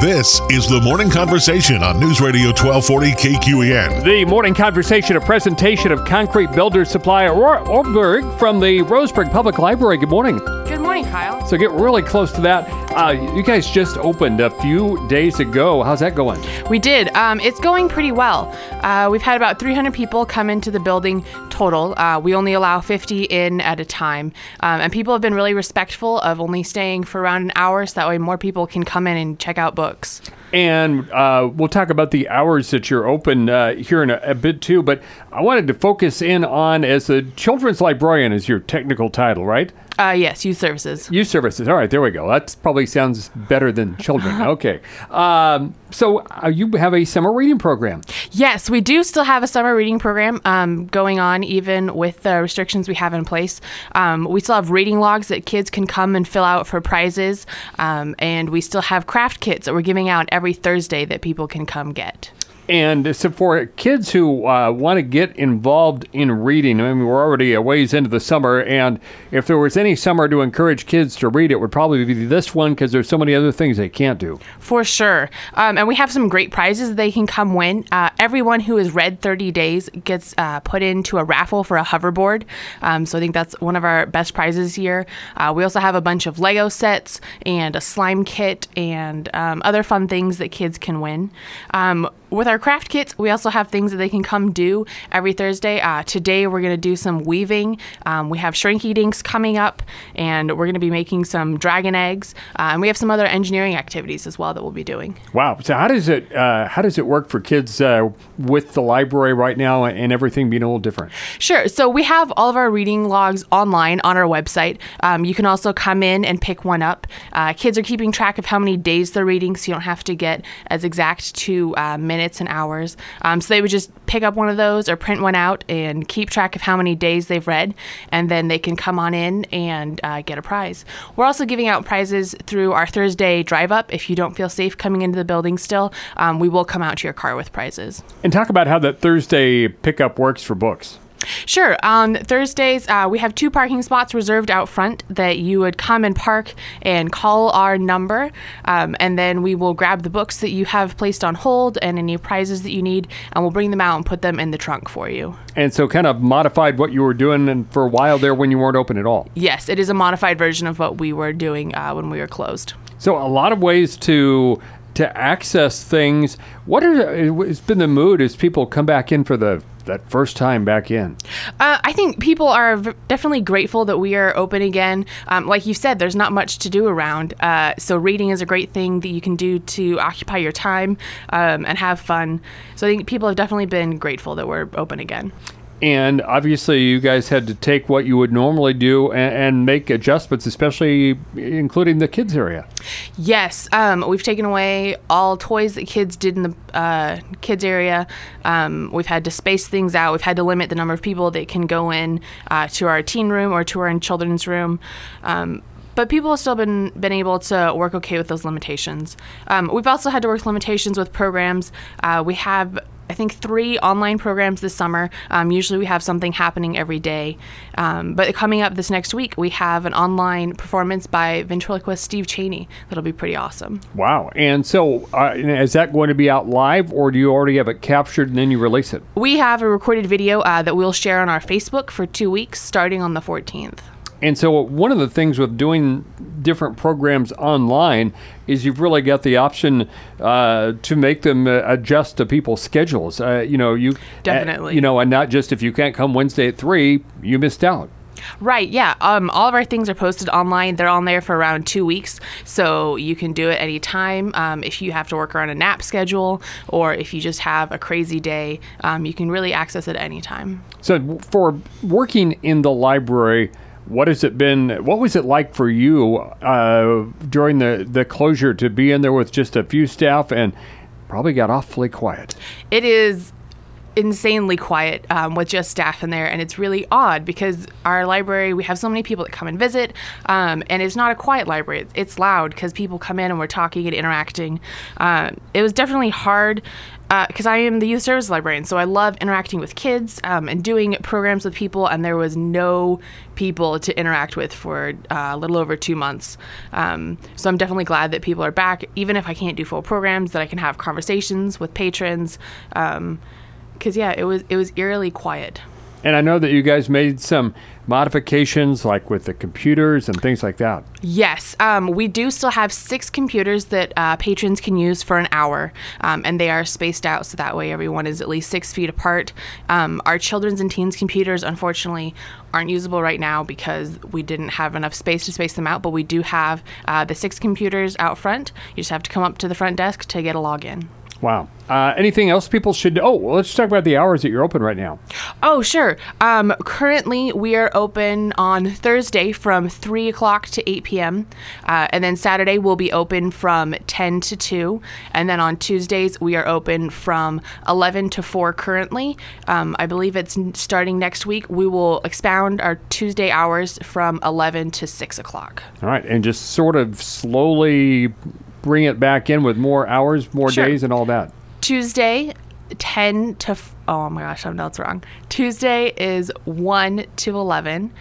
This is the Morning Conversation on News Radio 1240 KQEN. The Morning Conversation, a presentation of concrete builder supplier Orberg from the Roseburg Public Library. Good morning. Good morning, Kyle. So get really close to that. You guys just opened a few days ago. How's that going? We did. It's going pretty well. We've had about 300 people come into the building total. We only allow 50 in at a time. And people have been really respectful of only staying for around an hour, so that way more people can come in and check out books. And we'll talk about the hours that you're open here in a bit too, but I wanted to focus in on, as a children's librarian is your technical title, right? Yes, youth services. Youth services. All right, there we go. That probably sounds better than children. Okay. So you have a summer reading program. Yes, we do still have a summer reading program going on, even with the restrictions we have in place. We still have reading logs that kids can come and fill out for prizes. And we still have craft kits that we're giving out every Thursday that people can come get. And so for kids who want to get involved in reading, I mean, we're already a ways into the summer, and if there was any summer to encourage kids to read, it would probably be this one, because there's so many other things they can't do. For sure. And we have some great prizes that they can come win. Everyone who has read 30 days gets put into a raffle for a hoverboard. So I think that's one of our best prizes here. We also have a bunch of Lego sets and a slime kit and other fun things that kids can win. With our craft kits, we also have things that they can come do every Thursday. Today, we're going to do some weaving. We have Shrinky Dinks coming up, and we're going to be making some dragon eggs. And we have some other engineering activities as well that we'll be doing. Wow. So how does it work for kids with the library right now and everything being a little different? Sure. So we have all of our reading logs online on our website. You can also come in and pick one up. Kids are keeping track of how many days they're reading, so you don't have to get as exact to minutes and hours. So they would just pick up one of those or print one out and keep track of how many days they've read, and then they can come on in and get a prize. We're also giving out prizes through our Thursday drive up. If you don't feel safe coming into the building still, we will come out to your car with prizes. And talk about how that Thursday pickup works for books. Sure. On Thursdays, we have 2 parking spots reserved out front that you would come and park and call our number, and then we will grab the books that you have placed on hold and any prizes that you need, and we'll bring them out and put them in the trunk for you. And so kind of modified what you were doing for a while there when you weren't open at all. Yes, it is a modified version of what we were doing when we were closed. So a lot of ways to access things. What has been the mood as people come back in for that first time back in? I think people are definitely grateful that we are open again. Like you said, there's not much to do around. So reading is a great thing that you can do to occupy your time and have fun. So I think people have definitely been grateful that we're open again. And obviously, you guys had to take what you would normally do and make adjustments, especially including the kids area. Yes. We've taken away all toys that kids did in the kids area. We've had to space things out. We've had to limit the number of people that can go in to our teen room or to our children's room. But people have still been able to work okay with those limitations. We've also had to work limitations with programs. We have, I think, 3 online programs this summer. Usually we have something happening every day. But coming up this next week, we have an online performance by ventriloquist Steve Chaney. That'll be pretty awesome. Wow. And so is that going to be out live, or do you already have it captured and then you release it? We have a recorded video that we'll share on our Facebook for 2 weeks, starting on the 14th. And so one of the things with doing different programs online is you've really got the option to make them adjust to people's schedules. You definitely. And not just if you can't come Wednesday at 3, you missed out. Right, yeah. All of our things are posted online. They're on there for around 2 weeks, so you can do it anytime. If you have to work around a nap schedule, or if you just have a crazy day, you can really access it anytime. So for working in the library, what was it like for you during the closure to be in there with just a few staff and probably got awfully quiet? It is insanely quiet with just staff in there, and it's really odd because our library, we have so many people that come and visit, and it's not a quiet library. It's loud because people come in and we're talking and interacting. It was definitely hard because I am the youth service librarian, so I love interacting with kids and doing programs with people, and there was no people to interact with for a little over 2 months. So I'm definitely glad that people are back, even if I can't do full programs, that I can have conversations with patrons, because it was eerily quiet. And I know that you guys made some modifications, like with the computers and things like that. Yes, we do still have 6 computers that patrons can use for an hour, and they are spaced out so that way everyone is at least 6 feet apart. Our children's and teens computers, unfortunately, aren't usable right now because we didn't have enough space to space them out, but we do have the 6 computers out front. You just have to come up to the front desk to get a login. Wow. Anything else people should know? Oh, well, let's talk about the hours that you're open right now. Oh, sure. Currently, we are open on Thursday from 3 o'clock to 8 p.m. And then Saturday, we'll be open from 10 to 2. And then on Tuesdays, we are open from 11 to 4 currently. I believe it's starting next week. We will expound our Tuesday hours from 11 to 6 o'clock. All right. And just sort of slowly bring it back in with more hours, more Sure. days, and all that. Tuesday, 10 to... oh, my gosh, I know it's wrong. Tuesday is 1 to 11.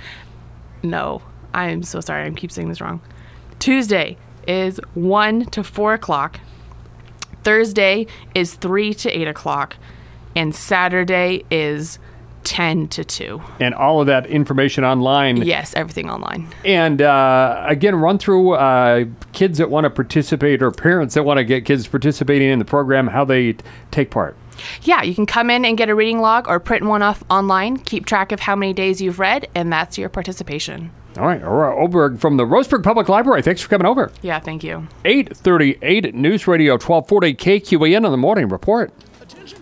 No, I'm so sorry. I keep saying this wrong. Tuesday is 1 to 4 o'clock. Thursday is 3 to 8 o'clock. And Saturday is 10 to 2. And all of that information online. Yes, everything online. And again, run through kids that want to participate or parents that want to get kids participating in the program, how they take part. Yeah, you can come in and get a reading log or print one off online. Keep track of how many days you've read, and that's your participation. All right, Aurora Oberg from the Roseburg Public Library. Thanks for coming over. Yeah, thank you. 8:38 News Radio 1240 KQAN on the Morning Report. Attention